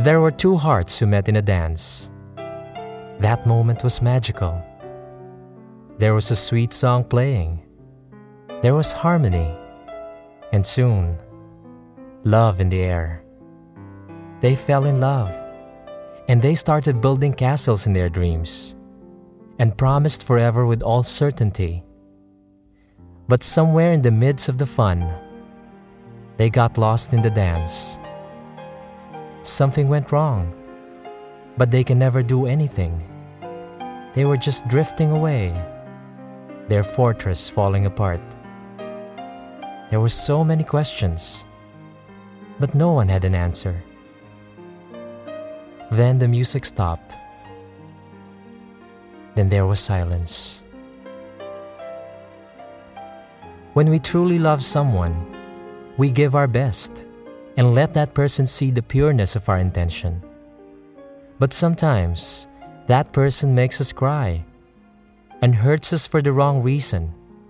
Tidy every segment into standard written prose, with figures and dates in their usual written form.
There were two hearts who met in a dance. That moment was magical. There was a sweet song playing. There was harmony. And soon, love in the air. They fell in love. And they started building castles in their dreams. And promised forever with all certainty. But somewhere in the midst of the fun, they got lost in the dance. Something went wrong, but they can never do anything. They were just drifting away, their fortress falling apart. There were so many questions, but no one had an answer. Then the music stopped. Then there was silence. When we truly love someone, we give our best and let that person see the pureness of our intention. But sometimes, that person makes us cry and hurts us for the wrong reason.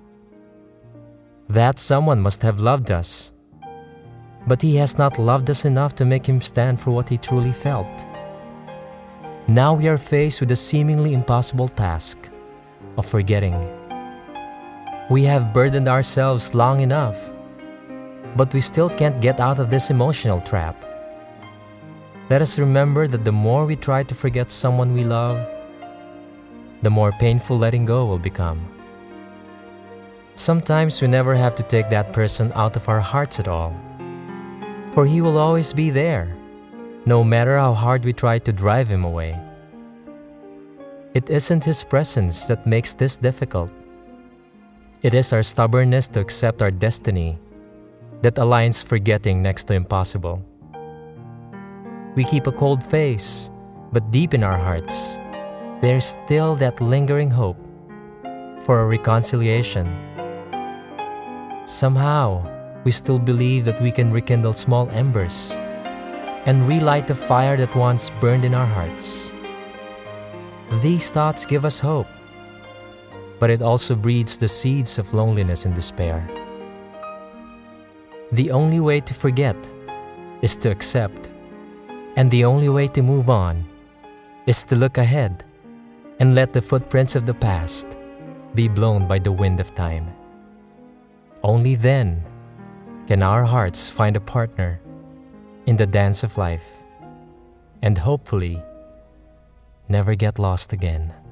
That someone must have loved us, but he has not loved us enough to make him stand for what he truly felt. Now we are faced with the seemingly impossible task of forgetting. We have burdened ourselves long enough, but we still can't get out of this emotional trap. Let us remember that the more we try to forget someone we love, the more painful letting go will become. Sometimes we never have to take that person out of our hearts at all, for he will always be there, no matter how hard we try to drive him away. It isn't his presence that makes this difficult. It is our stubbornness to accept our destiny that aligns forgetting next to impossible. We keep a cold face, but deep in our hearts, there's still that lingering hope for a reconciliation. Somehow, we still believe that we can rekindle small embers and relight the fire that once burned in our hearts. These thoughts give us hope, but it also breeds the seeds of loneliness and despair. The only way to forget is to accept, and the only way to move on is to look ahead and let the footprints of the past be blown by the wind of time. Only then can our hearts find a partner in the dance of life and hopefully never get lost again.